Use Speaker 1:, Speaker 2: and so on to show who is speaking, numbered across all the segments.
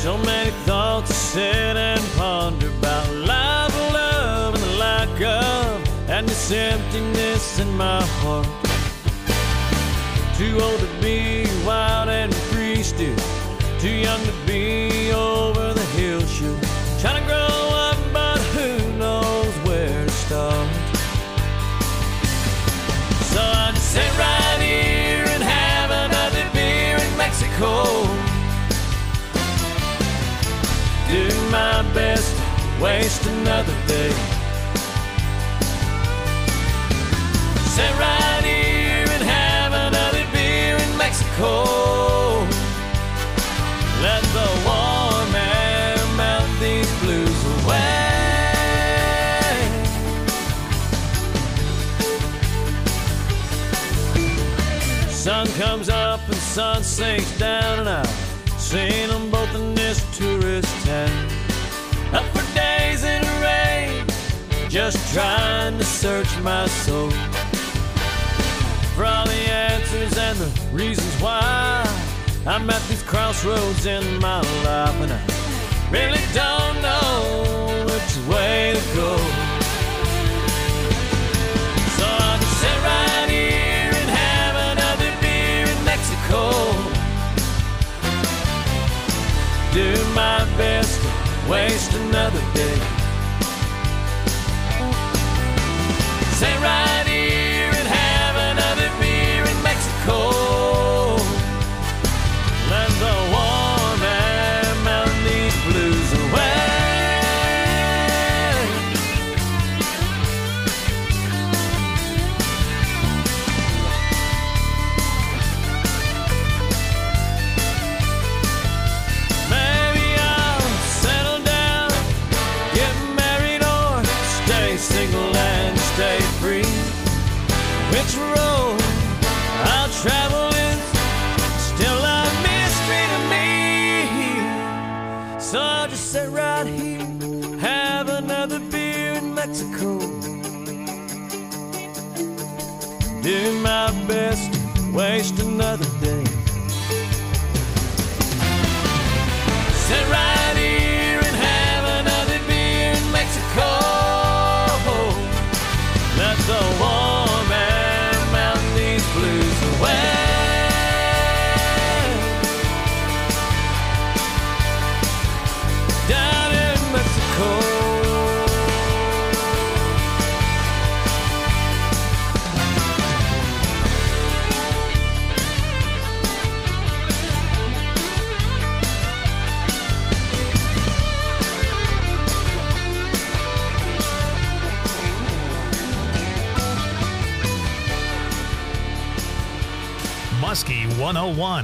Speaker 1: So many thoughts to sit and ponder about life, love, and the lack of, and this emptiness in my heart. Too old to be wild and free still, too young to be over the hill sure. Trying to grow up, but who knows where to start. So I just sit right here and have another beer in Mexico. Do my best to waste another day. Sit right here and have another beer in Mexico. Let the warm air melt these blues away. Sun comes up and sun sinks down, and I've seen them both in this tourist town. Up for days in the rain, just trying to search my soul for all the answers and the reasons why I'm at these crossroads in my life, and I really don't know which way to go. So I'll just sit right here and have another beer in Mexico. Do my best to waste another day. Sit right here and have another beer in Mexico. Let the warm air melt these blues away. Maybe I'll settle down, get married, or stay single and stay free. Which road I'll travel is still a mystery to me. So I'll just sit right here, have another beer in Mexico. Do my best to waste another day. Sit right here and have another beer in Mexico. Let the warm air melt these blues away. Down in Mexico.
Speaker 2: Muskie 101.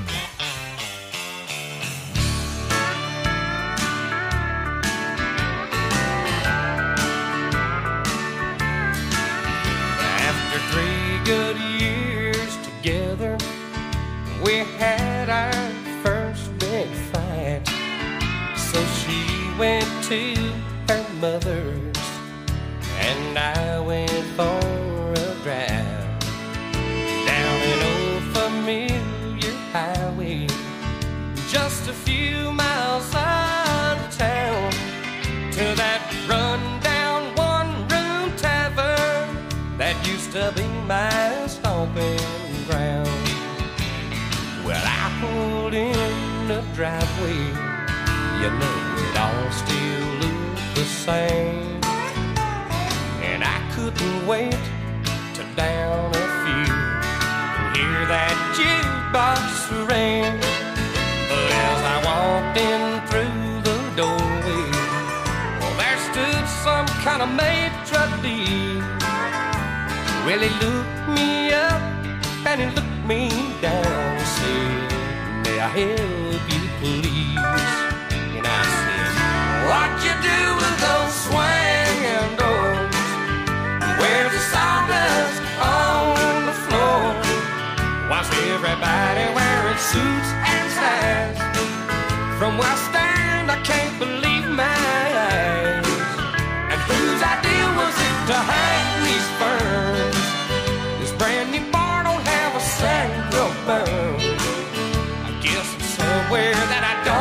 Speaker 3: After 3 good years together, we had our first big fight. So she went to her mother's, and I went for a drive down an old familiar highway, just a few miles out of town, to that run-down one-room tavern that used to be my stomping ground. Well, I pulled in the driveway, you know it all still looked the same, and I couldn't wait to down a few and hear that jukebox ring. But as I walked in through the doorway, well, there stood some kind of maitre d'. Well, he looked me up and he looked me down and said, "May I help you, please?" And I said, "What you do with those swinging doors? Where's the sawdust on the floor? Why's everybody wearing suits and ties? From where I stand, I can't believe my eyes. And whose idea was it to hang these ferns? This brand new bar don't have a single burn. I guess it's somewhere that I don't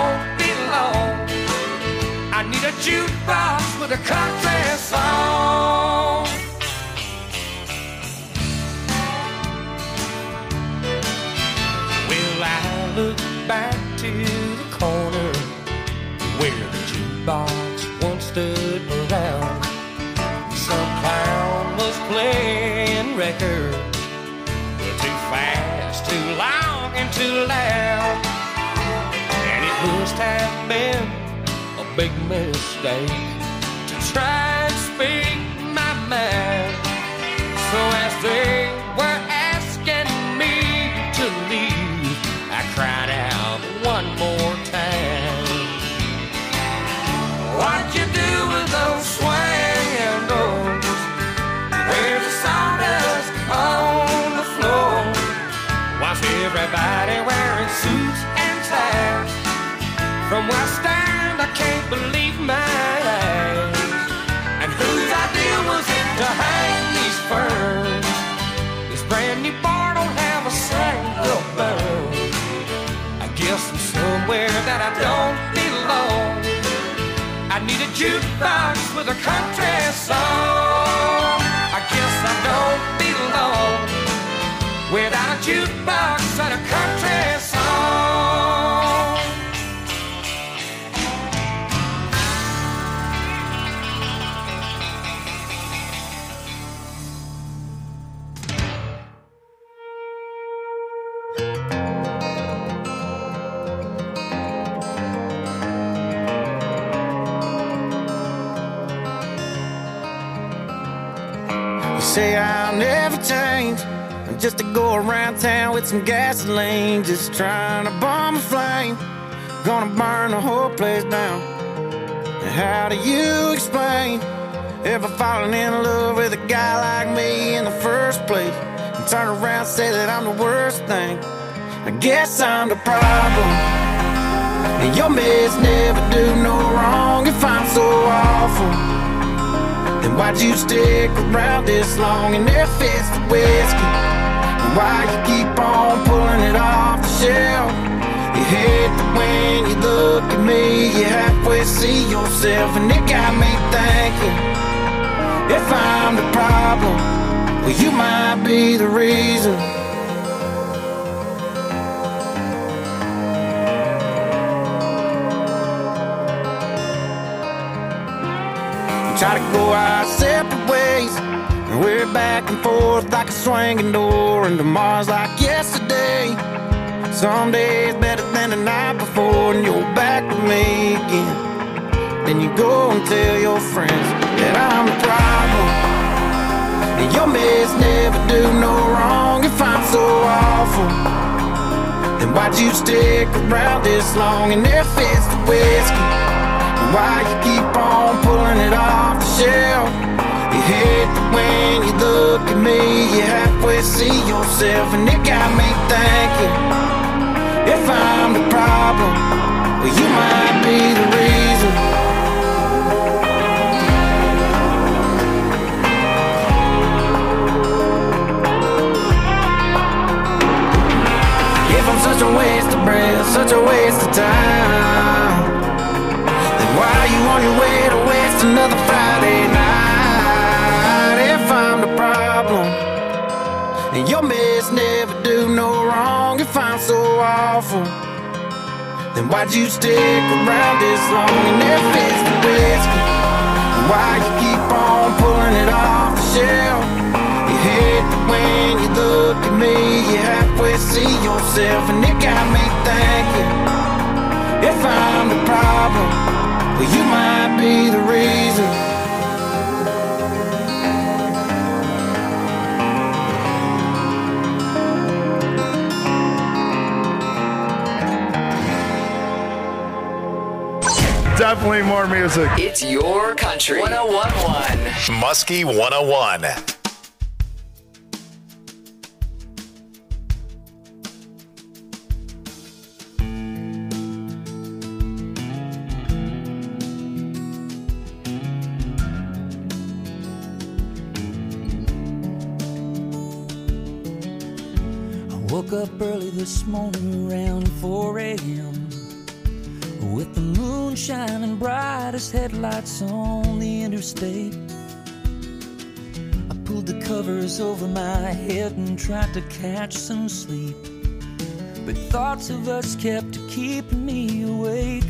Speaker 3: jukebox with a country song. Well, I look back to the corner where the jukebox once stood around. Some clown was playing records too fast, too long, and too loud. And it must have been a big mistake to try and speak my mind. So as they were asking me to leave, I cried out one more time. What you do with those swinging doors? Where's the sawdust on the floor? Why's everybody wearing suits and ties? From where I stand, I can't believe my eyes. And whose idea was it to hang these ferns? This brand new bar don't have a single bird. I guess I'm somewhere that I don't belong. I need a jukebox with a country song. I guess I don't belong without a jukebox and a country song.
Speaker 4: Say I'll never change, just to go around town with some gasoline, just trying to bomb a flame, gonna burn the whole place down. And how do you explain ever falling in love with a guy like me in the first place, and turn around and say that I'm the worst thing? I guess I'm the problem, and your meds never do no wrong. If I'm so awful, then why'd you stick around this long? And if it's the whiskey, then why you keep on pulling it off the shelf? You hate that when you look at me, you halfway see yourself. And it got me thinking, if I'm the problem, well, you might be the reason. Try to go our separate ways, and we're back and forth like a swinging door, and tomorrow's like yesterday. Some days better than the night before, and you're back with me again. Then you go and tell your friends that I'm the problem, and your meds never do no wrong. If I'm so awful, then why'd you stick around this long? And if it's the whiskey, why you keep on pulling it off the shelf? You hate that when you look at me, you halfway see yourself. And it got me thinking, if I'm the problem, well, you might be the reason. If I'm such a waste of breath, such a waste of time, why are you on your way to waste another Friday night? If I'm the problem, and your meds never do no wrong. If I'm so awful, then why'd you stick around this long? And if it's the whiskey, why you keep on pulling it off the shelf? You hate that when you look at me, you halfway see yourself. And it got me thinking, if I'm the problem, well, you might be the reason.
Speaker 5: Definitely more music.
Speaker 6: It's your country. 101.1.
Speaker 2: Muskie 101.
Speaker 1: Woke up early this morning around 4 a.m.
Speaker 7: with the moon shining bright as headlights on the interstate. I pulled the covers over my head and tried to catch some sleep, but thoughts of us kept keeping me awake.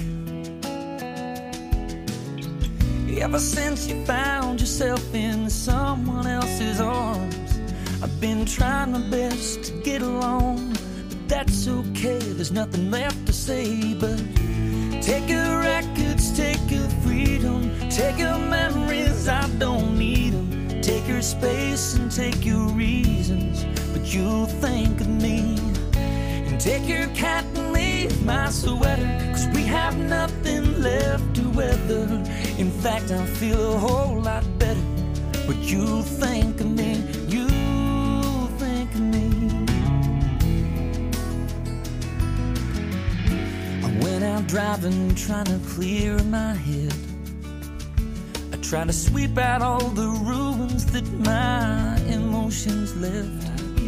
Speaker 7: Ever since you found yourself in someone else's arms, I've been trying my best to get along, but that's okay, there's nothing left to say. But take your records, take your freedom, take your memories, I don't need them. Take your space and take your reasons, but you'll think of me. And take your cat and leave my sweater, 'cause we have nothing left to weather. In fact, I feel a whole lot better, but you'll think of me, you'll think of me. I went out driving, trying to clear my head. I tried to sweep out all the ruins that my emotions left.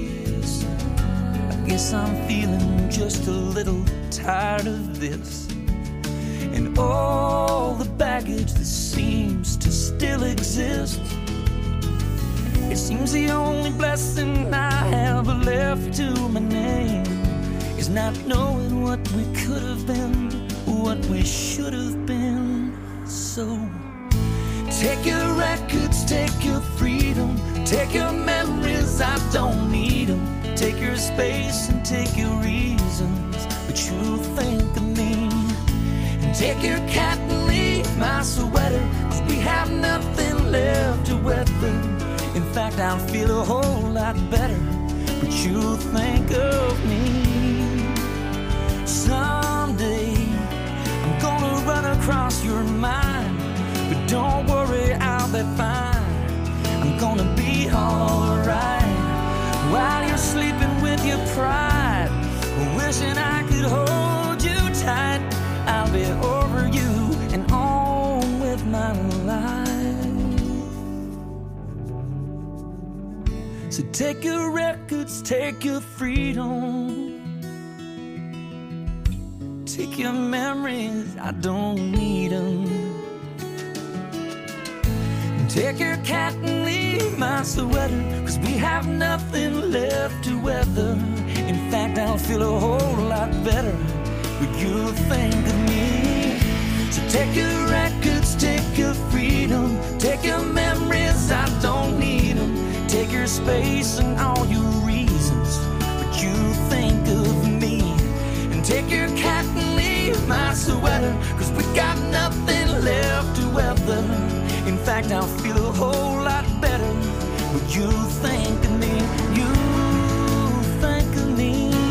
Speaker 7: I guess I'm feeling just a little tired of this, and all the baggage that seems to still exist. It seems the only blessing I have left to my name is not knowing what we could have been, what we should have been. So take your records, take your freedom, take your memories, I don't need them. Take your space and take your reasons, but you'll think of me. And take your cat and leave my sweater, 'cause we have nothing left to weather. In fact, I'll feel a whole lot better, but you'll think of me. Someday I'm gonna run across your mind, but don't worry, I'll be fine. I'm gonna be alright while you're sleeping with your pride, wishing I could hold you tight. I'll be over you and on with my life. So take your records, take your freedom, take your memories, I don't need them. Take your cat and leave my sweater, 'cause we have nothing left to weather. In fact, I'll feel a whole lot better, but you'll think of me. So take your records, take your freedom, take your memories, I don't need them. Take your space and all your reasons, but you'll think of me. And take your cat and leave my sweater, 'cause we got nothing left to weather. In fact, I'll feel a whole lot better, but you'll think of me, you'll think of me,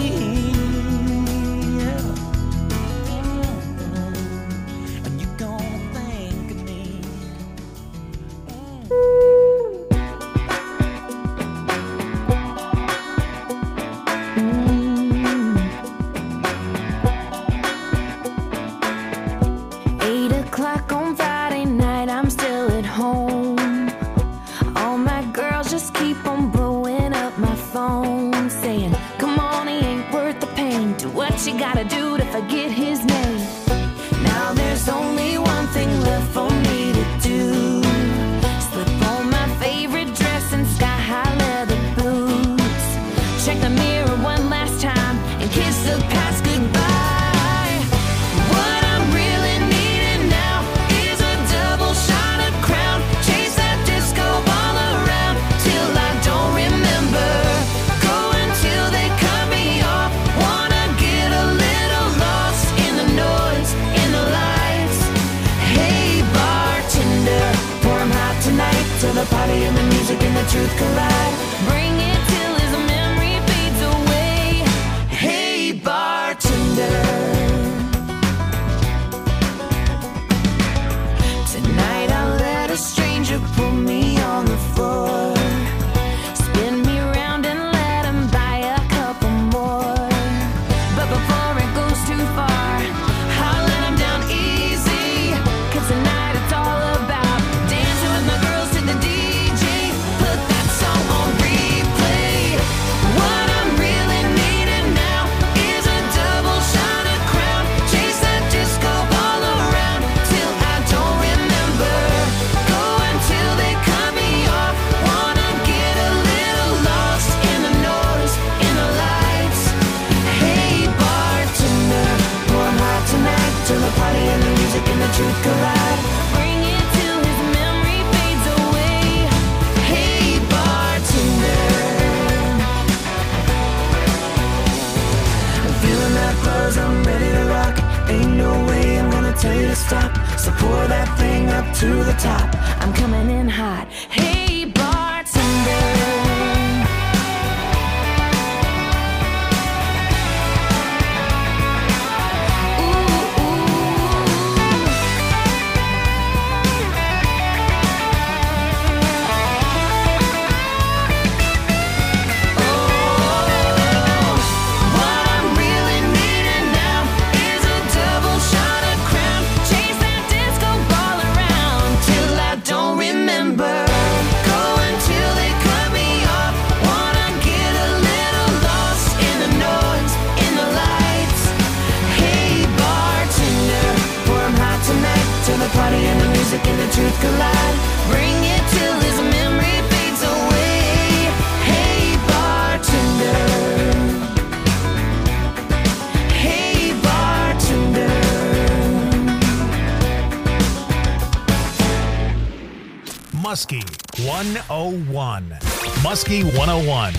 Speaker 7: yeah. And you're gonna think of me.
Speaker 8: 8 o'clock on Friday night, I'm still at home. All my girls just keep on blowing up my phone, saying, come on, he ain't worth the pain. Do what you gotta do to forget his name. Now there's only one thing left for me to do. Slip on my favorite dress and sky-high leather boots. Check the mirror one last time and kiss the past goodbye. What I'm really needing now is a double shot of Crown. Chase that disco ball around till I don't remember. Go until they cut me off. Wanna get a little lost in the noise, in the lights. Hey bartender, pour 'em hot tonight till the party and the music and the truth collide. Bring it till his memory fades away. Hey bartender, tonight I'll let a stranger pull me on the floor, spin me around and let him buy a couple more. But before it goes too far, I'll let him down easy, 'cause tonight it's all about dancing with my girls to the DJ. Put that song to the top. I'm coming in hot. Hey, bartender. Party and the music and the truth collide. Bring it till his memory fades away. Hey, bartender. Hey, bartender.
Speaker 2: Muskie 101. Muskie 101.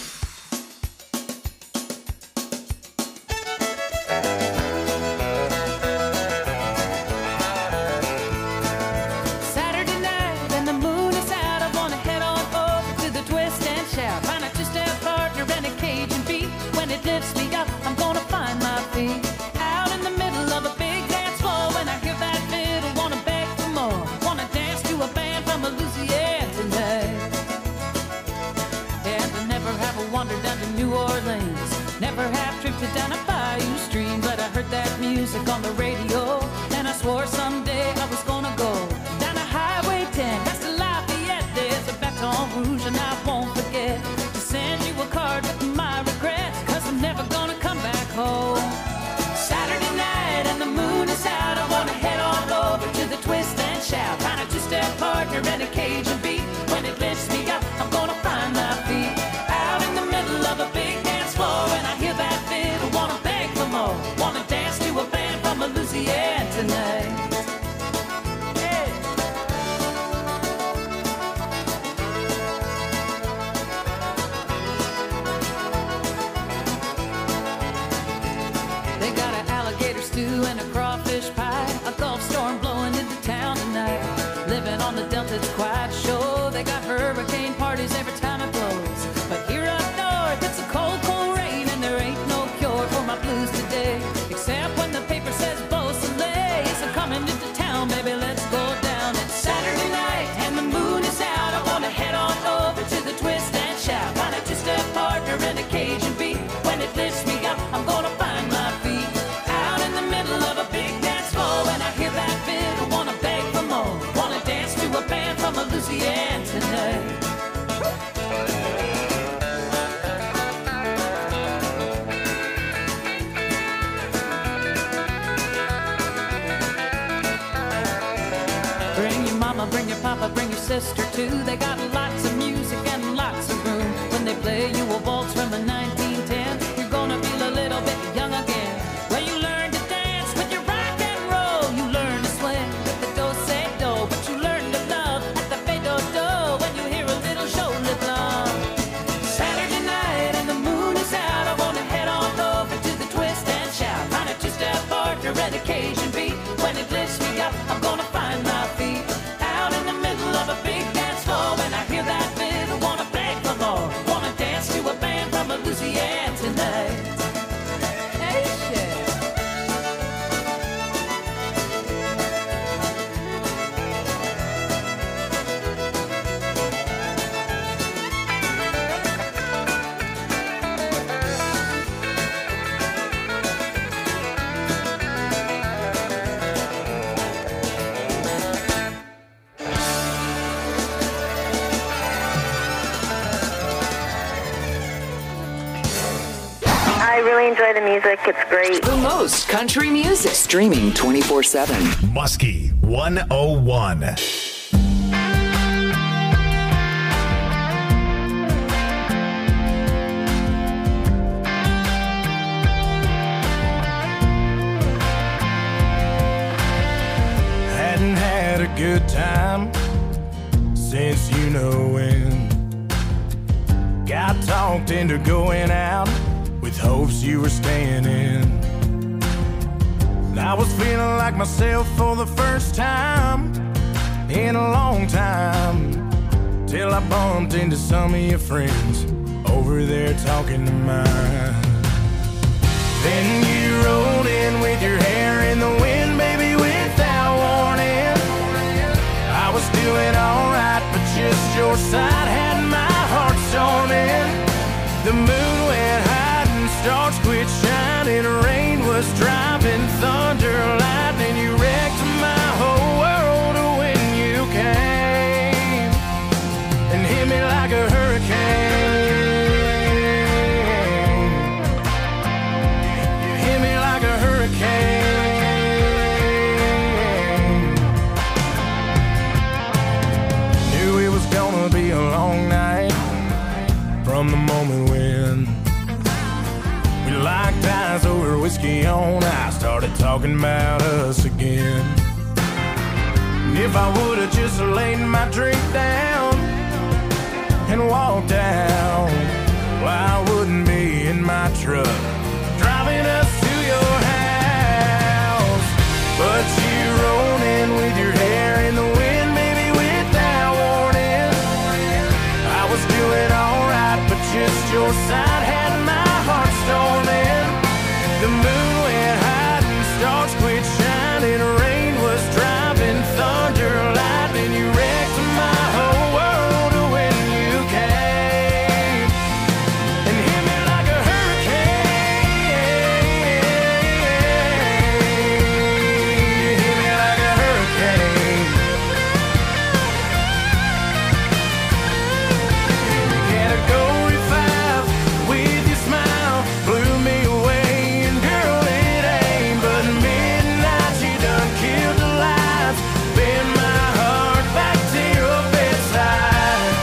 Speaker 7: Never have drifted down a bayou stream, but I heard that music on the radio, and I swore someday I was gonna go down a Highway 10, past the Lafayette. There's a Baton Rouge, and I won't forget to send you a card with my regrets, 'cause I'm never gonna come back home. Saturday night and the moon is out, I wanna head on over to the Twist and Shout, find a two-step partner and a Cajun beat. When it lifts me up, I'm gonna find my feet out in the middle of a big dance floor, and I hear that fiddle, wanna beg for more, wanna dance to a band from Louisiana tonight. Hey. They got an alligator stew and a crawfish pie, a Gulf storm blowing into town tonight. Living on the Delta, it's quite a show. They got hurricane parties every time it blows, but here up north it's a cold, cold rain, and there ain't no cure for my blues today, except when the paper says Beausoleil. So coming into town, baby, let's go down. It's Saturday night and the moon is out, I wanna head on over to the Twist and Shout, find a two-step partner and a Cajun beat. When it lifts me up, I'm gonna find my feet out in the middle of a big dance floor, and I hear that fiddle, wanna beg for more, wanna dance to a band from Louisiana tonight. Bring your mama, bring your papa, bring your sister too. They got lots of music and lots of room. When they play you a waltz from a 1910, you're gonna feel a little bit young again. When you learn to dance with your rock and roll, you learn to swing with the do-say-do, but you learn to love at the fade-do-do when you hear a little shoulder blum. Saturday night and the moon is out, I wanna head on over to the Twist and Shout, find a two-step partner and a Cajun beat. When it lifts me up, I'm gonna find my feet out in the middle of a big dance floor, when I hear that fiddle, wanna beg for more, wanna dance to a band from Louisiana tonight. Hey, shit.
Speaker 9: I really enjoy the music. It's great.
Speaker 6: The most country music. Streaming 24/7.
Speaker 2: Muskie 101.
Speaker 4: Hadn't had a good time since you know when. Got talked into going out with hopes you were staying in. And I was feeling like myself for the first time. in a long time, till I bumped into some of your friends over there talking to mine. Then you rolled in with your hair in the wind, baby, without warning. I was doing alright, but just your side had my heart storming. The moon went high and stars quit shining. Rain was driving, thunder, lightning. You wrecked my whole world when you came and hit me like a hurricane. You hit me like a hurricane. Knew it was gonna be a long night from the moment when we locked eyes over whiskey on ice, started talking about us again. And if I would've just laid my drink down and walked out, well, I wouldn't be in my truck driving us to your house. But you rolled in with your hair in the wind, baby, without warning. I was doing alright, but just your side had my heart storming. The moon went high and stars quit shining. Rain was driving, thunder, lightning. You wrecked my whole world when you came and hit me like a hurricane. You hit me like a hurricane. Category 5 with your smile blew me away, and girl, it ain't but midnight. You done killed the lights, bend my heart back to your bedside.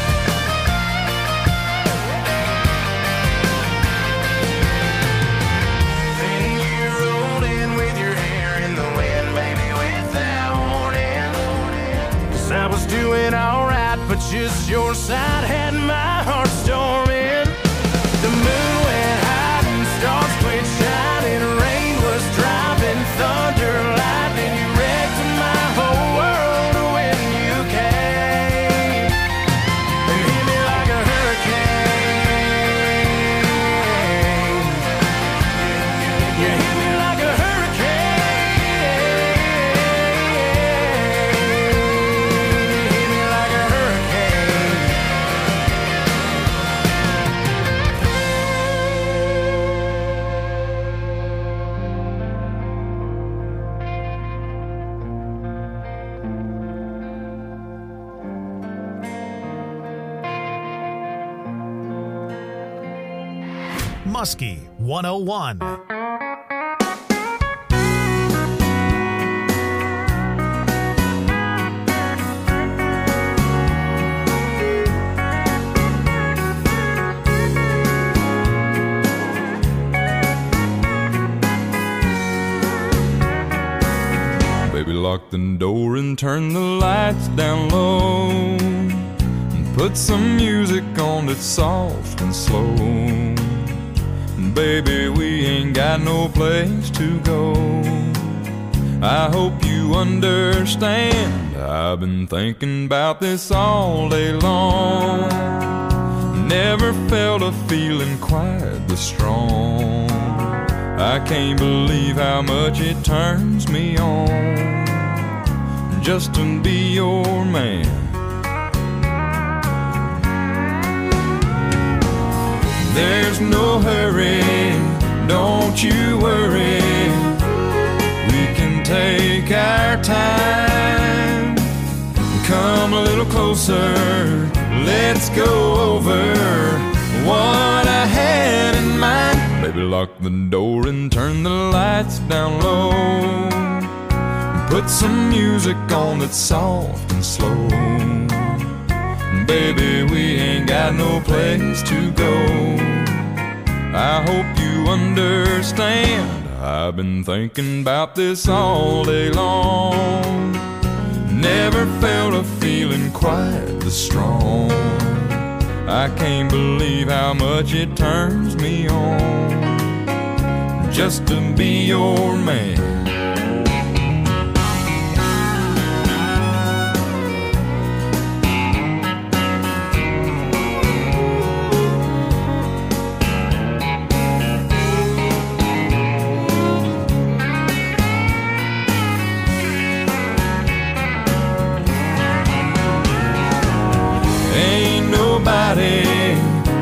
Speaker 4: Then you rolled in with your hair in the wind, baby, without warning. 'Cause I was doing alright, but just your side had my heart storming. The moon went high and stars quit shining. Rain was driving, thunder, lightning. You wrecked my whole world when you came and hit me like a hurricane. You hit me like a hurricane. You hit me like a hurricane.
Speaker 2: Muskie 101.
Speaker 10: Baby, lock the door and turn the lights down low, and put some music on that's soft and slow. Baby, we ain't got no place to go. I hope you understand, I've been thinking about this all day long. Never felt a feeling quite this strong. I can't believe how much it turns me on just to be your man. There's no hurry, don't you worry. We can take our time. Come a little closer, let's go over what I had in mind. Baby, lock the door and turn the lights down low. Put some music on that's soft and slow. Baby, we ain't got no place to go. I hope you understand, I've been thinking about this all day long. Never felt a feeling quite this strong. I can't believe how much it turns me on just to be your man.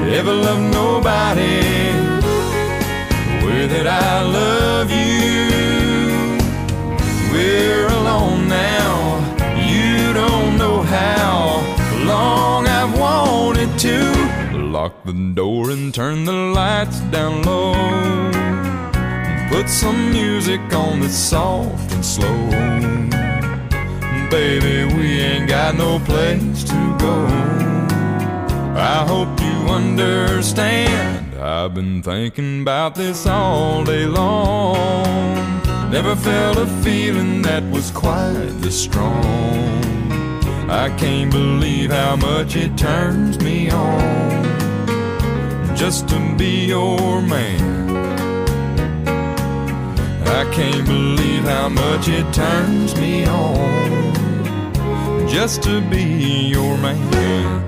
Speaker 10: ever loved nobody the way that I love you. We're alone now, you don't know how long I've wanted to lock the door and turn the lights down low, put some music on that's soft and slow. Baby, we ain't got no place to go. I hope you understand, I've been thinking about this all day long. Never felt a feeling that was quite this strong. I can't believe how much it turns me on just to be your man. I can't believe how much it turns me on just to be your man.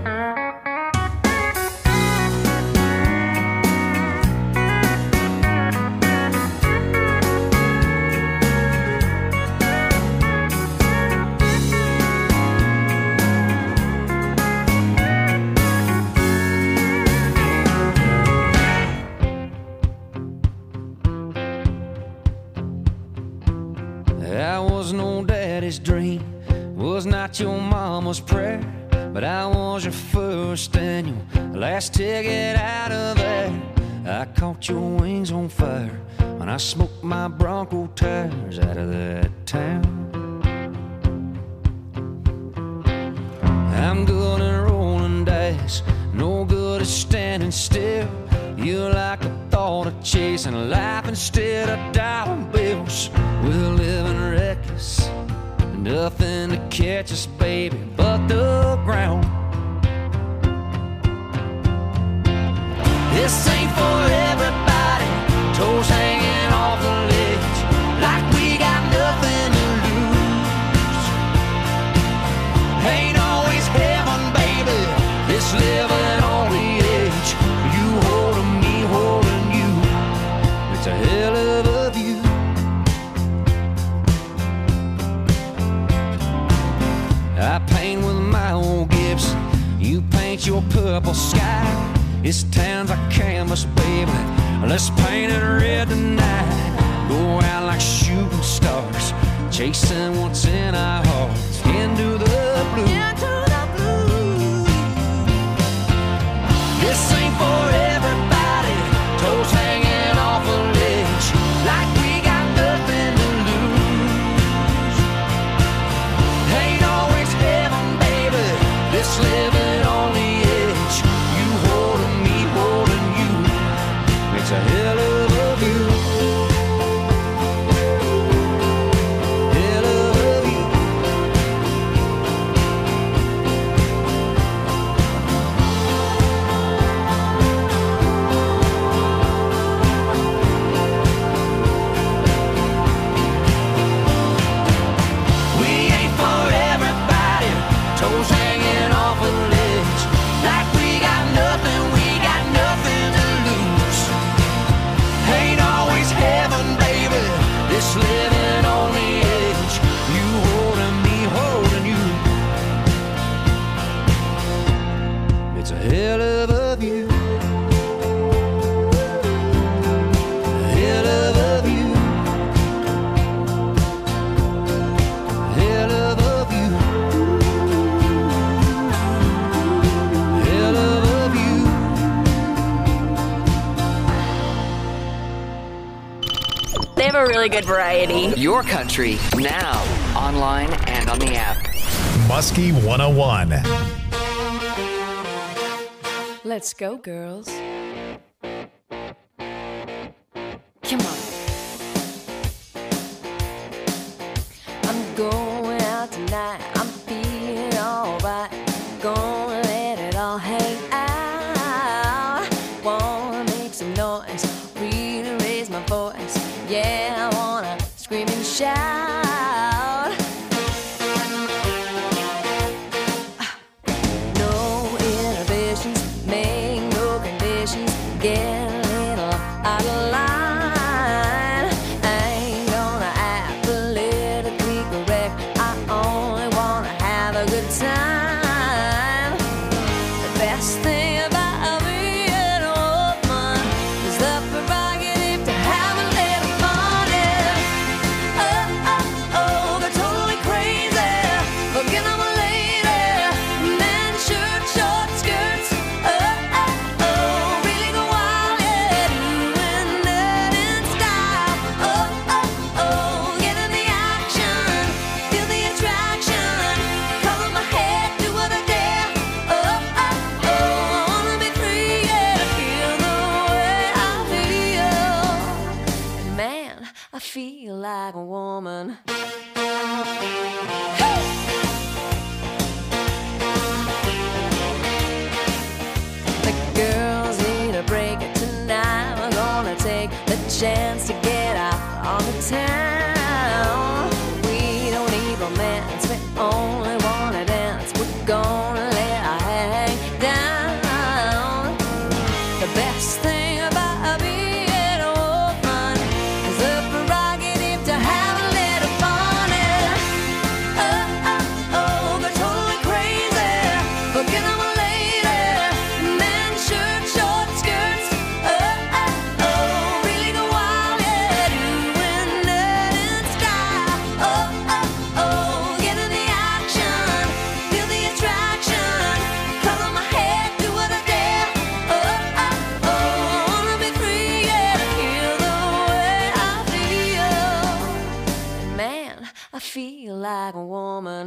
Speaker 7: Dream was not your mama's prayer, but I was your first and your last ticket out of there. I caught your wings on fire when I smoked my Bronco tires out of that town. I'm good at rolling dice, no good at standing still. You like the thought of chasing life instead of dollar bills. We're living reckless, nothing to catch us, baby, but the ground. This ain't for everybody, toes hanging off the ledge, like we got nothing to lose. Ain't always heaven, baby, this living on the edge. You holding me, holding you, it's a hell of a view. I paint with my old Gibson, you paint your purple sky. This town's a canvas, baby, let's paint it red tonight. Go out like shooting stars, chasing what's in our hearts, into the blue. This ain't for everybody, toes hanging off a ledge, like we got nothing to lose. Ain't always heaven, baby, this living on the edge. You holding me, holding you, it's a hell of a view. Hell of a view. We ain't for everybody, toes hanging off a ledge, like we got nothing to lose. Ain't always heaven, baby, this living on the edge. You holding me, holding you, it's a hell of a view. Hell of a view. Hell of a view. Hell of a view.
Speaker 11: They have a really good variety.
Speaker 6: Your country, now, online and on the app.
Speaker 2: Muskie 101.
Speaker 8: Let's go, girls. Come on. I'm going out tonight. I'm feeling alright. Gonna let it all hang out. Wanna make some noise, really raise my voice. Yeah, I wanna scream and shout. No inhibitions, make no conditions. Get a little out of line. I ain't gonna act politically correct. I only wanna have a good time. The best thing about me feel like a woman. The girls need a break tonight. We're gonna take the chance to get out on the town. We don't need romance, we only wanna dance. We're gonna let our hang down. The best thing about being a woman is the prerogative to have a little fun. And they're totally crazy, looking at my lady. Men, shirt, short skirts. Really go wild, yeah, doing that in sky. Get in the action, feel the attraction. Color my head, do what I dare. Wanna be free, yeah, feel the way I feel. Man, I feel like a woman.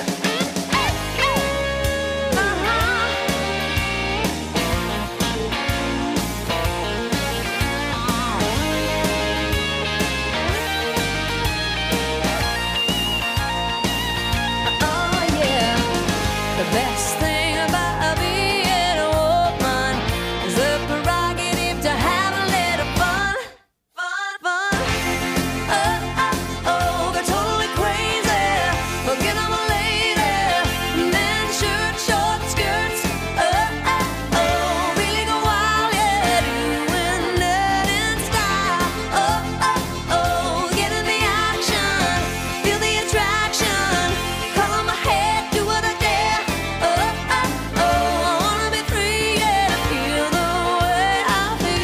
Speaker 8: Oh yeah, the best thing about being a woman is the prerogative to have a little fun. They're totally crazy, looking at my lady. Men, shirt, short skirts. Really go wild, yeah, doing that in style. Get in the action, feel the attraction. Color my head, do what I dare. Wanna be free, yeah, feel the way I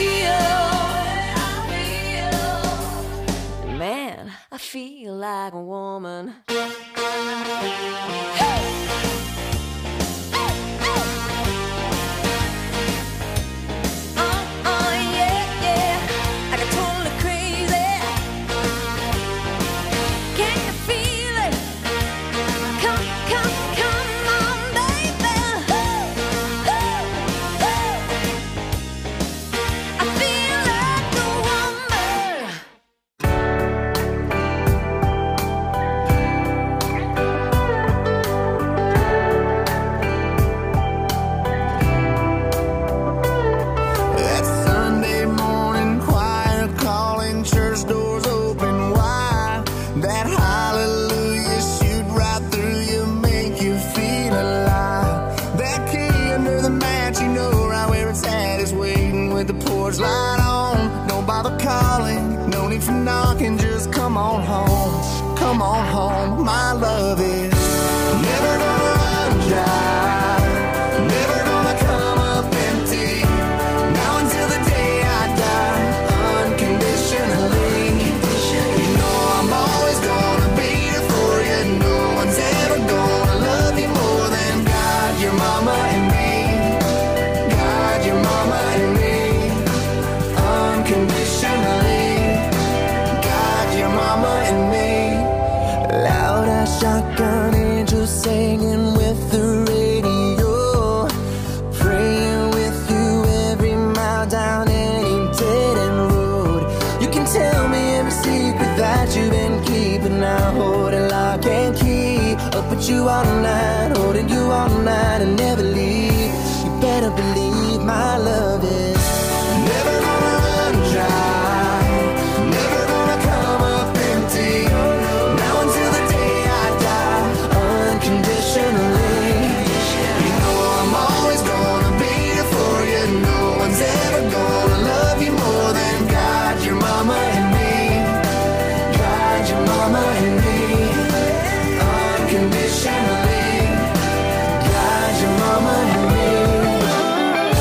Speaker 8: feel. Man, I feel like a woman. Yeah, yeah, I got totally crazy. Can you feel it? Come on, baby. I feel like a woman.
Speaker 4: That Sunday morning choir calling, church doors open wide. That hallelujah shoot right through you, make you feel alive. That key under the mat, you know right where it's at, is waiting with the porch light on. Don't bother calling, no need for knocking, just come on home. Come on home, my love is never gonna run dry, never gonna come up empty. Now until the day I die, unconditionally. You know I'm always gonna be here for you. No one's ever gonna love you more than God, your mama and me. God, your mama and me. Unconditionally. God, your mama and me. Loud as shotgun angels singing with the radio, praying with you every mile down any dead end road. You can tell me every secret that you've been keeping. I hold it lock and key, up with you all night, holding you all night and never leave. You better believe my love is never gonna run dry, never gonna come up empty. Now until the day I die, unconditionally. You know I'm always gonna be here for you. No one's ever gonna love you more than God, your mama and me. God, your mama and me. Unconditionally. God, your mama and me.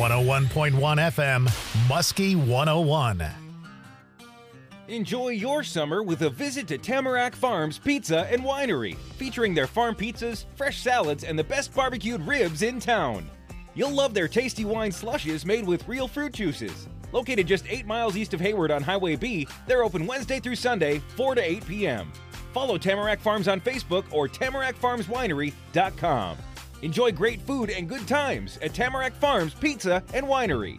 Speaker 2: 101.1 FM, Muskie 101.
Speaker 12: Enjoy your summer with a visit to Tamarack Farms Pizza and Winery, featuring their farm pizzas, fresh salads, and the best barbecued ribs in town. You'll love their tasty wine slushes made with real fruit juices. Located just 8 miles east of Hayward on Highway B, they're open Wednesday through Sunday, 4 to 8 p.m. Follow Tamarack Farms on Facebook or TamarackFarmsWinery.com. Enjoy great food and good times at Tamarack Farms Pizza and Winery.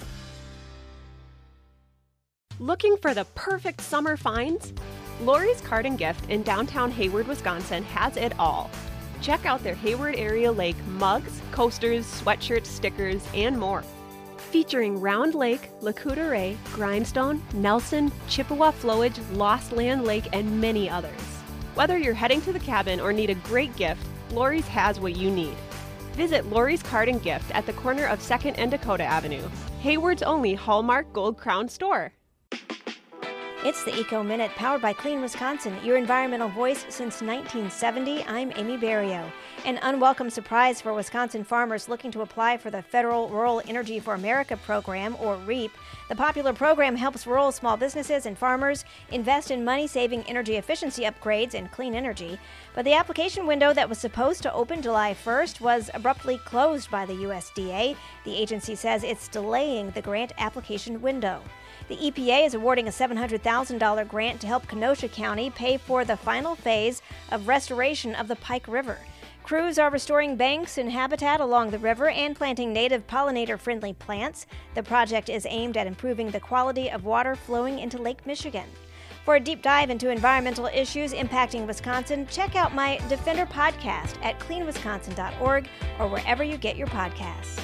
Speaker 13: Looking for the perfect summer finds? Lori's Card and Gift in downtown Hayward, Wisconsin has it all. Check out their Hayward area lake mugs, coasters, sweatshirts, stickers, and more. Featuring Round Lake, Lac-Courte Oreille, Grindstone, Nelson, Chippewa Flowage, Lost Land Lake, and many others. Whether you're heading to the cabin or need a great gift, Lori's has what you need. Visit Lori's Card and Gift at the corner of 2nd and Dakota Avenue, Hayward's only Hallmark Gold Crown store.
Speaker 14: It's the Eco Minute, powered by Clean Wisconsin, your environmental voice since 1970. I'm Amy Barrio. An unwelcome surprise for Wisconsin farmers looking to apply for the Federal Rural Energy for America program, or REAP. The popular program helps rural small businesses and farmers invest in money-saving energy efficiency upgrades and clean energy. But the application window that was supposed to open July 1st was abruptly closed by the USDA. The agency says it's delaying the grant application window. The EPA is awarding a $700,000 grant to help Kenosha County pay for the final phase of restoration of the Pike River. Crews are restoring banks and habitat along the river and planting native pollinator-friendly plants. The project is aimed at improving the quality of water flowing into Lake Michigan. For a deep dive into environmental issues impacting Wisconsin, check out my Defender podcast at cleanwisconsin.org or wherever you get your podcasts.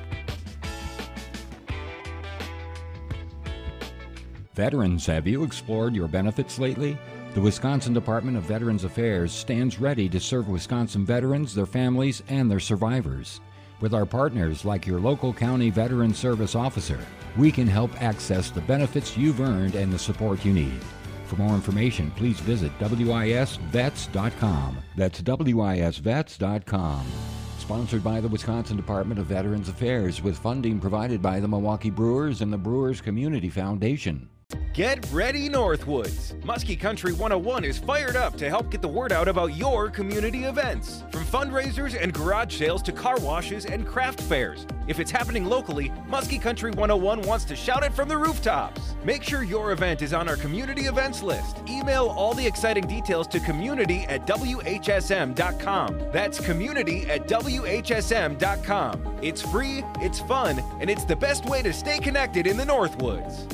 Speaker 15: Veterans, have you explored your benefits lately? The Wisconsin Department of Veterans Affairs stands ready to serve Wisconsin veterans, their families, and their survivors. With our partners like your local county veteran service officer, we can help access the benefits you've earned and the support you need. For more information, please visit wisvets.com. That's wisvets.com. Sponsored by the Wisconsin Department of Veterans Affairs, with funding provided by the Milwaukee Brewers and the Brewers Community Foundation.
Speaker 12: Get ready, Northwoods! Muskie Country 101 is fired up to help get the word out about your community events. From fundraisers and garage sales to car washes and craft fairs. If it's happening locally, Muskie Country 101 wants to shout it from the rooftops. Make sure your event is on our community events list. Email all the exciting details to community@whsm.com. That's community@whsm.com. It's free, it's fun, and it's the best way to stay connected in the Northwoods.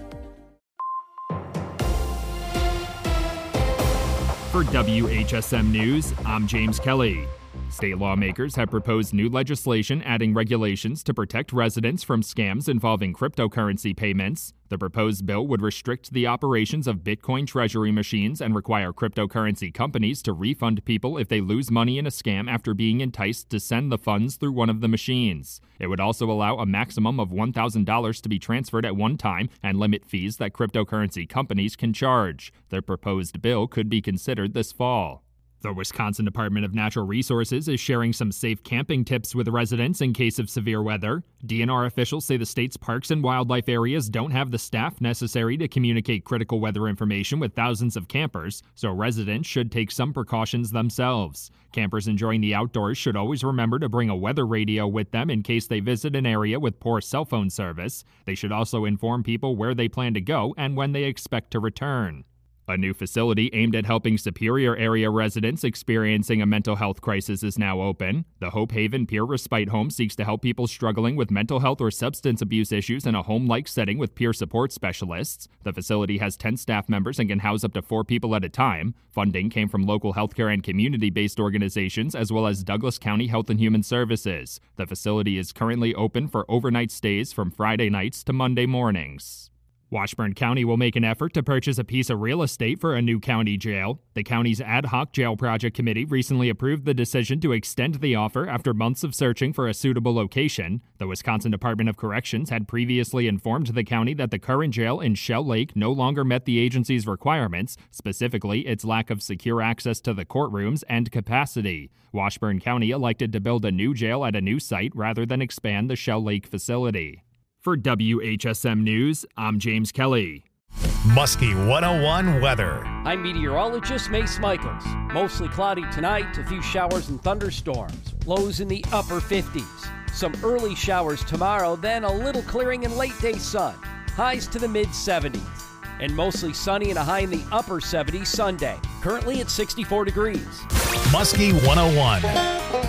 Speaker 16: For WHSM News, I'm James Kelly. State lawmakers have proposed new legislation adding regulations to protect residents from scams involving cryptocurrency payments. The proposed bill would restrict the operations of Bitcoin treasury machines and require cryptocurrency companies to refund people if they lose money in a scam after being enticed to send the funds through one of the machines. It would also allow a maximum of $1,000 to be transferred at one time and limit fees that cryptocurrency companies can charge. The proposed bill could be considered this fall. The Wisconsin Department of Natural Resources is sharing some safe camping tips with residents in case of severe weather. DNR officials say the state's parks and wildlife areas don't have the staff necessary to communicate critical weather information with thousands of campers, so residents should take some precautions themselves. Campers enjoying the outdoors should always remember to bring a weather radio with them in case they visit an area with poor cell phone service. They should also inform people where they plan to go and when they expect to return. A new facility aimed at helping Superior area residents experiencing a mental health crisis is now open. The Hope Haven Peer Respite Home seeks to help people struggling with mental health or substance abuse issues in a home-like setting with peer support specialists. The facility has 10 staff members and can house up to 4 people at a time. Funding came from local healthcare and community-based organizations as well as Douglas County Health and Human Services. The facility is currently open for overnight stays from Friday nights to Monday mornings. Washburn County will make an effort to purchase a piece of real estate for a new county jail. The county's ad hoc jail project committee recently approved the decision to extend the offer after months of searching for a suitable location. The Wisconsin Department of Corrections had previously informed the county that the current jail in Shell Lake no longer met the agency's requirements, specifically its lack of secure access to the courtrooms and capacity. Washburn County elected to build a new jail at a new site rather than expand the Shell Lake facility. For WHSM News, I'm James Kelly.
Speaker 2: Muskie 101 weather.
Speaker 17: I'm meteorologist Mace Michaels. Mostly cloudy tonight, a few showers and thunderstorms. Lows in the upper 50s. Some early showers tomorrow, then a little clearing and late day sun. Highs to the mid-70s. And mostly sunny and a high in the upper 70s Sunday. Currently at 64 degrees.
Speaker 2: Muskie 101.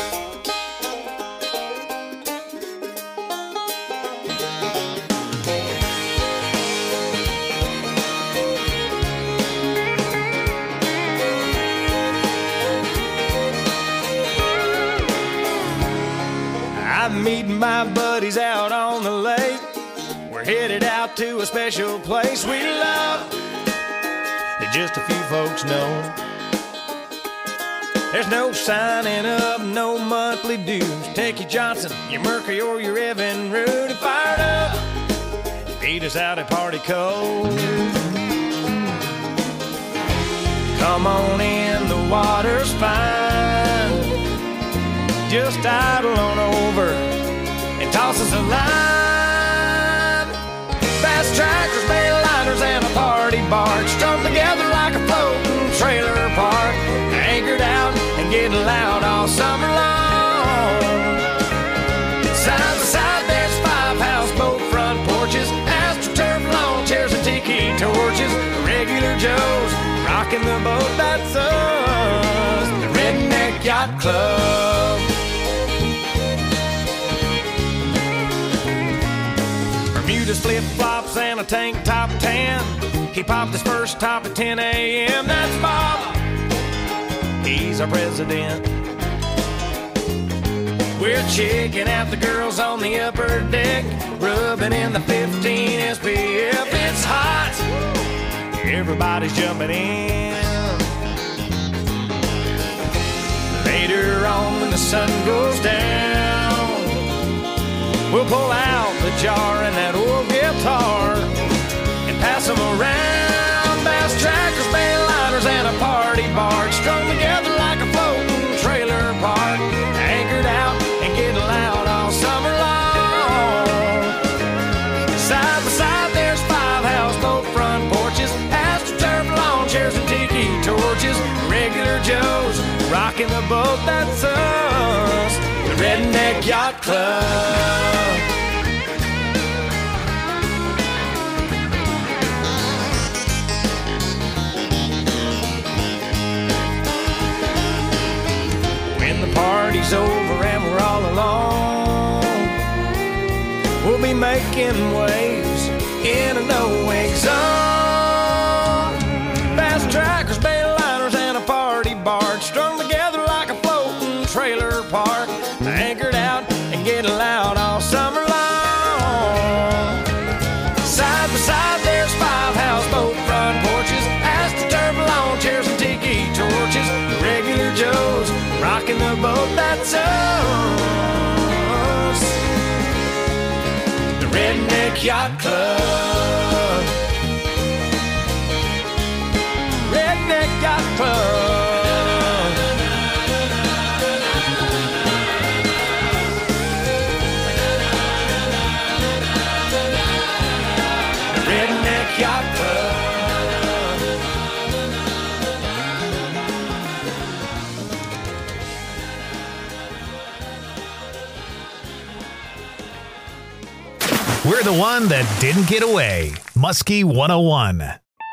Speaker 1: I'm meeting my buddies out on the lake. We're headed out to a special place we love that just a few folks know. There's no signing up, no monthly dues. Take your Johnson, your Mercury, or your Evan Root and fire it up. Meet us out at Party Cove. Come on in, the water's fine. Just idle on over and toss us a line. Fast tractors, bayliners, and a party barge strung together like a floating trailer park. Anchored out and getting loud all summer long. Side by side there's 5 houseboat front porches, AstroTurf lawn chairs and tiki torches. Regular Joes rocking the boat, that's us, the Redneck Yacht Club. Bermuda's flip-flops and a tank top tan. He popped his first top at 10 a.m. That's Bob. He's our president. We're checking out the girls on the upper deck, rubbing in the 15 SPF. It's hot. Everybody's jumping in. Later on when the sun goes down, we'll pull out the jar and that old guitar and pass them around. Bass trackers, bayliners, and a party barge strung together like a floating trailer park. Anchored out and getting loud all summer long. Side by side there's 5 houseboat front porches, AstroTurf lawn chairs and tiki torches. Regular Joes rocking the boat, that's us, the Redneck Yacht Club. When the party's over and we're all alone, we'll be making waves in a no-wake zone. Fast trackers, bayliners, and a party barge strung together like a floating trailer park. Anchored out and getting loud all summer long. Side by side there's 5 houseboat front porches, AstroTurf lawn chairs and tiki torches. Regular Joes rocking the boat, that's us, the Redneck Yacht Club. Redneck Yacht Club. Yacht Club.
Speaker 2: We're the one that didn't get away. Muskie 101.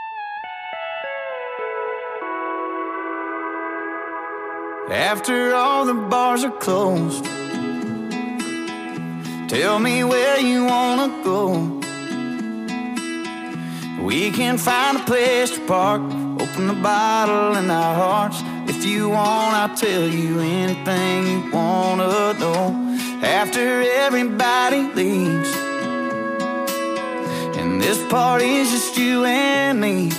Speaker 4: After all the bars are closed, tell me where you wanna go. We can find a place to park, open the bottle in our hearts. If you want, I'll tell you anything you wanna know. After everybody leaves and This party's just you and me.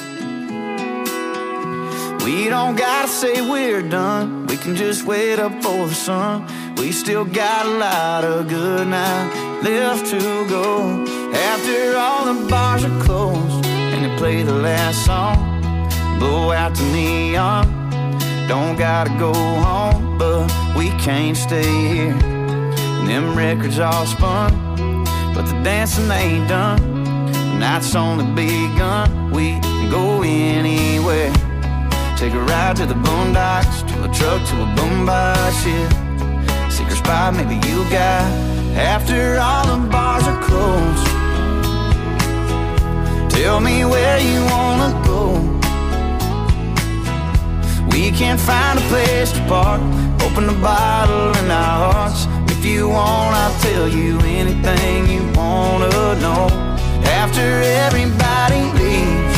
Speaker 4: We don't gotta say we're done. We can just wait up for the sun. We still got a lot of good night left to go. After all the bars are closed and they play the last song, blow out the neon. Don't gotta go home, but we can't stay here. And them records all spun, but the dancing ain't done. The night's only begun. We can go anywhere. Take a ride to the boondocks, to a truck, to a boombox, yeah. Secret spot maybe you got after all the bars are closed. Tell me where you wanna go. We can't find a place to park. Open the bottle in our hearts. If you want, I'll tell you anything you wanna know. After everybody leaves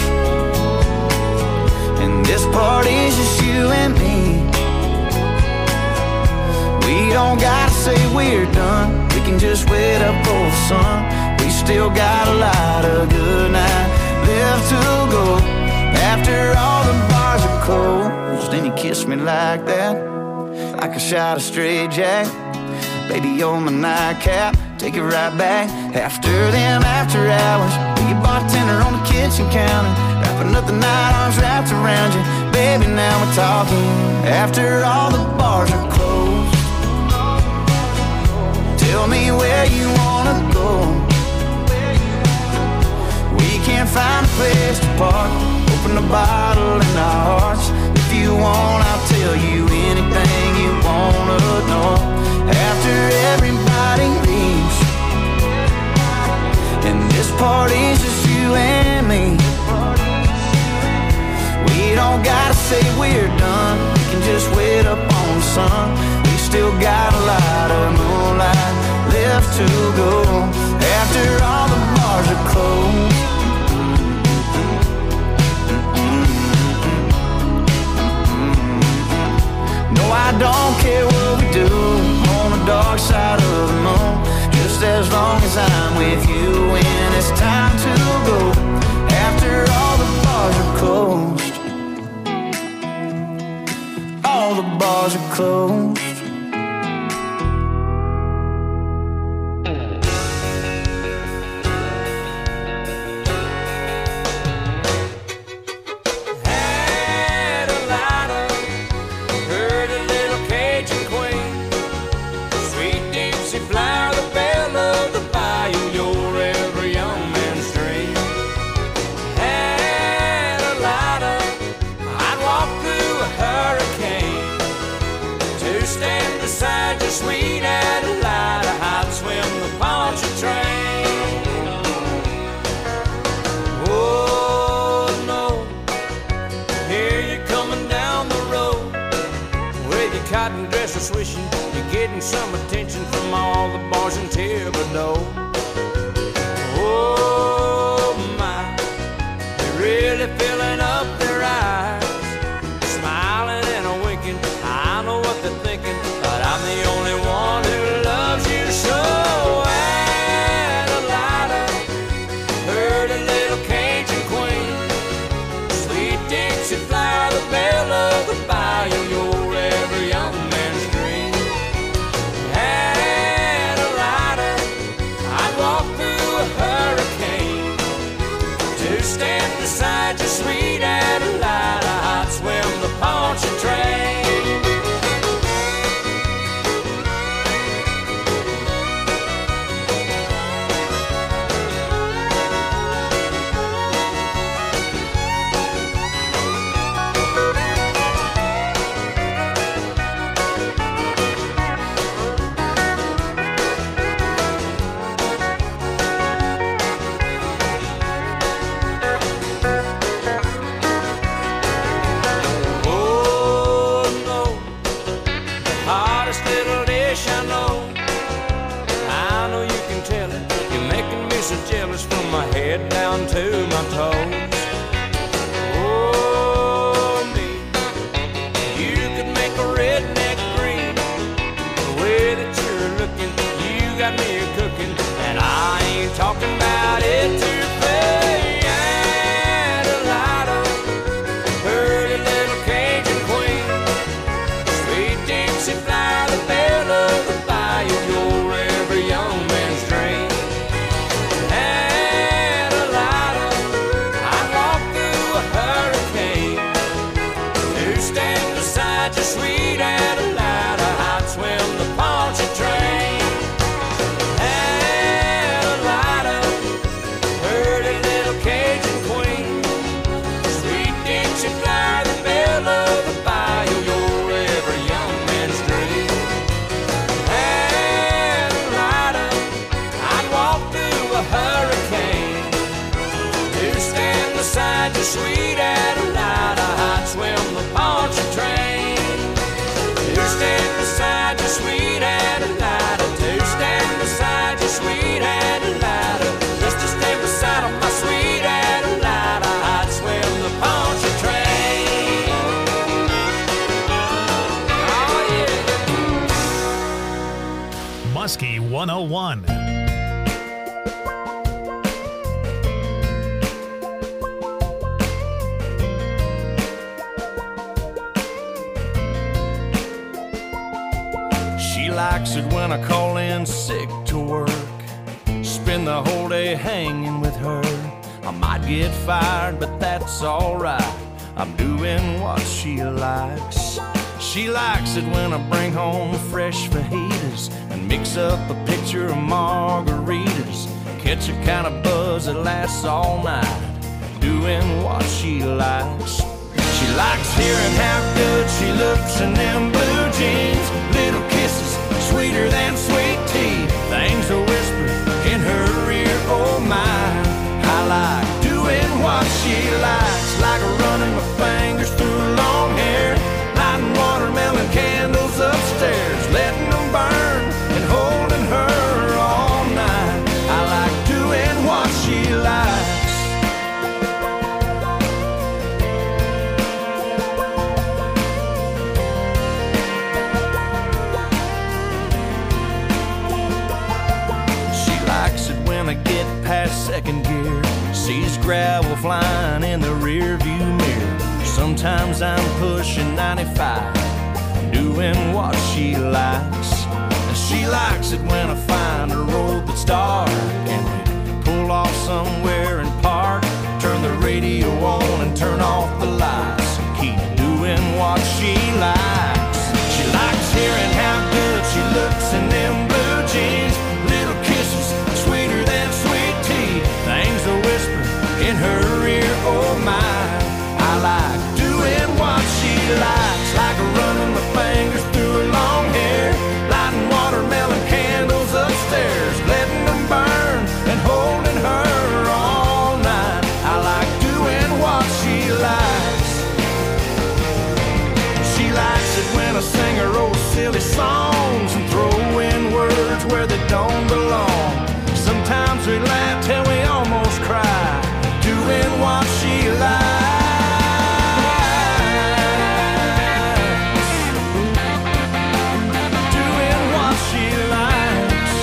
Speaker 4: and this party's just you and me, we don't gotta say we're done. We can just wait up for the sun. We still got a lot of good night left to go. After all the bars are closed, then you kiss me like that, like a shot of straight jack. Baby, you're my nightcap, take it right back. After them after hours, be your bartender on the kitchen counter, wrapping up the night, arms wrapped around you. Baby, now we're talking. After all the bars are closed, tell me where you wanna go. We can't find a place to park. Open the bottle in our hearts. If you want, I'll tell you anything you wanna know. After everybody leaves and this party's just you and me, we don't gotta say we're done. We can just wait up on the sun. We still got a lot of moonlight left to go. After all the bars are closed, no, I don't care what we do on the dark side of the moon, just as long as I'm with you when it's time to go. After all the bars are closed, all the bars are closed.
Speaker 7: Sweet Adelina, I'd swim the Pontchartrain. Oh no, here you're coming down the road with your cotton dresser swishing. You're getting some attention from all the bars in Thibodeau. Oh my, they're really filling up their eyes, smiling and a winking. I know what they're thinking, but I'm the only one who loves you so. Adelina, pretty little Cajun queen, sweet Dixie flower, the belle of the bayou, you're every young man's dream. Adelina, I'd walk through a hurricane to stand beside you, sweet Adelina. I'd swim the Pontchartrain. Jealous from my head down to my toes. Oh me, you could make a redneck green. The way that you're looking, you got me cooking, and I ain't talking about it too fast. your sweet Adelina, I'd swim the Pontchartrain. To stand beside your sweet Adelina, to stand beside your sweet Adelina, just to stand beside my sweet Adelina, I'd swim the Pontchartrain. Oh yeah.
Speaker 2: Muskie 101.
Speaker 10: She likes it when I call in sick to work, spend the whole day hanging with her. I might get fired, but that's alright, I'm doing what she likes. She likes it when I bring home fresh fajitas and mix up a pitcher of margaritas, catch a kind of buzz that lasts all night, doing what she likes. She likes hearing how good she looks in them blue jeans, little kisses sweeter than sweet tea, things are whispered in her ear, oh my. I like doing what she likes, like running my fingers through her long hair, lighting watermelon candles upstairs, letting them burn and holding her all night. I like doing what she likes. I get past second gear, sees gravel flying in the rear view mirror. Sometimes I'm pushing 95, doing what she likes. And she likes it when I find a road that's dark and we pull off somewhere and park, turn the radio on and turn off the lights, and keep doing what she likes. She likes hearing how good she looks in them blue jeans, little kisses sweeter than sweet tea, things are whispered in her ear, oh my. I like doing what she likes, like running my fingers through her long hair, lighting watermelon candles upstairs, letting them burn and holding her all night. I like doing what she likes. She likes it when I sing her old silly songs and throw in words where they don't belong. Sometimes we laugh till we almost cry, doing what she likes. Doing what she likes.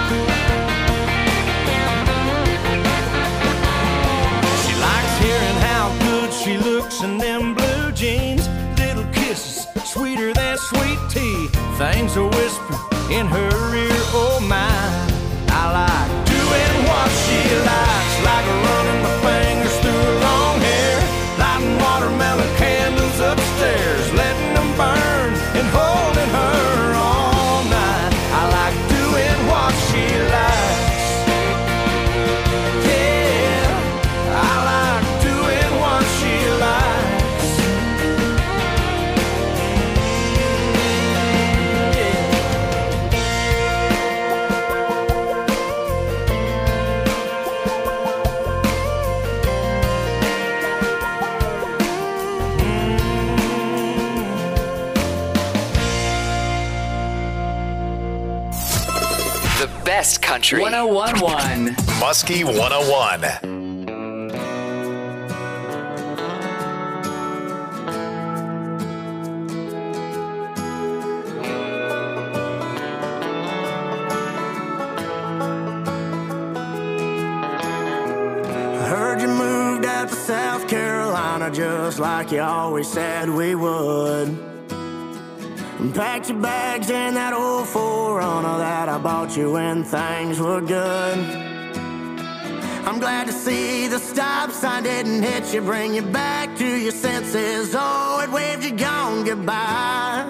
Speaker 10: She likes hearing how good she looks in them blue jeans, little kisses sweeter than sweet tea, things are whispered in her ear, oh my. I like doing what she likes, like running my fingers through her long hair, lighting watermelon candles upstairs, letting them burn and holding her all night. I like doing what she likes. Yeah, I like doing what she likes.
Speaker 6: Best Country 101.1
Speaker 2: Muskie 101.
Speaker 4: I heard you moved out to South Carolina just like you always said we would. And packed your bags in that old 4Runner that I bought you when things were good. I'm glad to see the stop sign didn't hit you, bring you back to your senses. Oh, it waved you gone goodbye.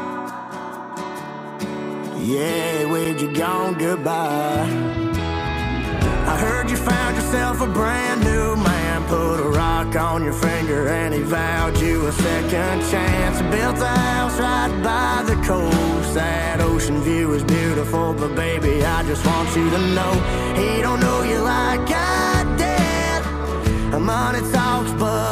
Speaker 4: Yeah, it waved you gone goodbye. I heard you found yourself a brand new man, put a rock on your finger and he vowed you a second chance. Built a house right by the coast, that ocean view is beautiful, but baby, I just want you to know he don't know you like I did. Money talks, but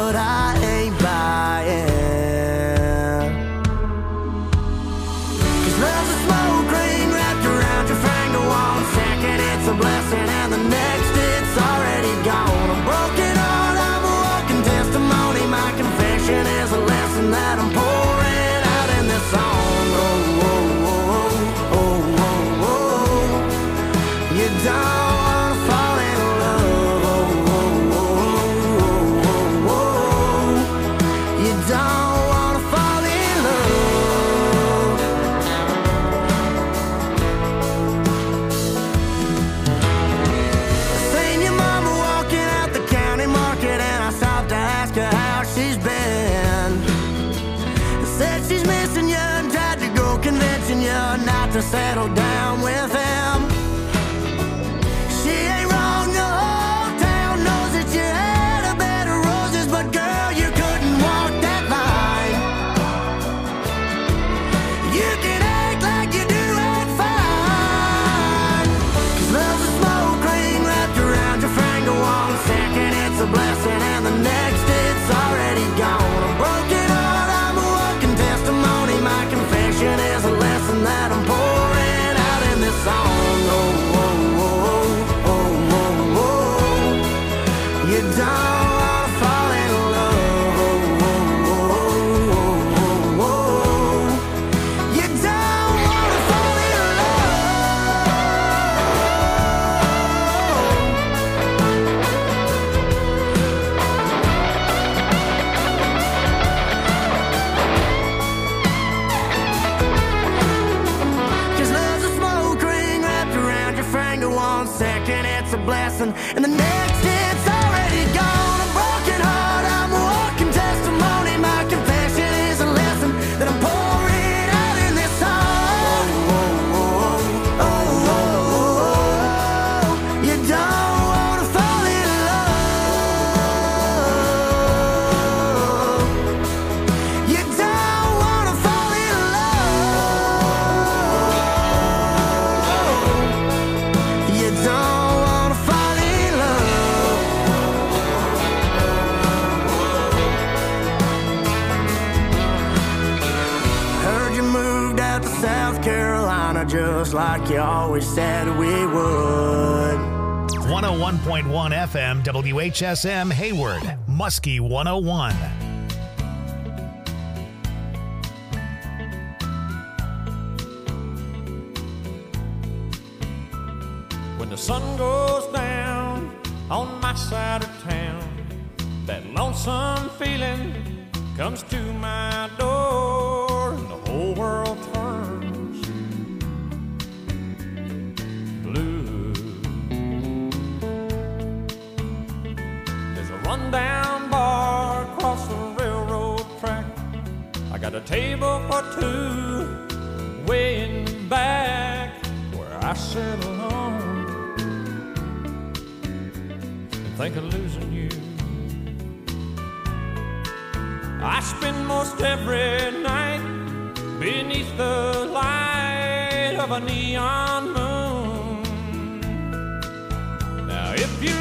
Speaker 4: settle down with him. She ain't wrong, the whole town knows that you had a bed of roses, but girl, you couldn't walk that line. You can act like you do it fine, 'cause love's a smoke ring wrapped around your finger. 1 second it's a blessing and the next it's already gone. A broken heart, I'm a walking testimony. My confession is a lesson that I'm pouring out in this song. Oh, oh, oh, oh, oh, oh. You don't wanna fall in love. Oh, oh, oh, oh, oh, oh. You don't wanna fall in love. 'Cause love's a smoke ring wrapped around your finger. 1 second it's a blessing and the next it's already gone. A broken heart, I'm a walking testimony. My confession is a lesson that I'm pouring out in this song. Oh, oh, oh, oh, oh. You don't wanna fall in love. You don't wanna fall in love. You don't wanna fall in love. Heard you moved out to South Carolina just like you always said we would.
Speaker 2: 101.1 FM WHSM Hayward, Muskie 101.
Speaker 1: When the sun goes down on my side of town, that lonesome feeling comes to my door, and the whole world turns blue. There's a rundown bar across the railroad track. I got a table for two way in the back where I sit alone and think of losing you. I spend most every night beneath the light of a neon moon. Now if you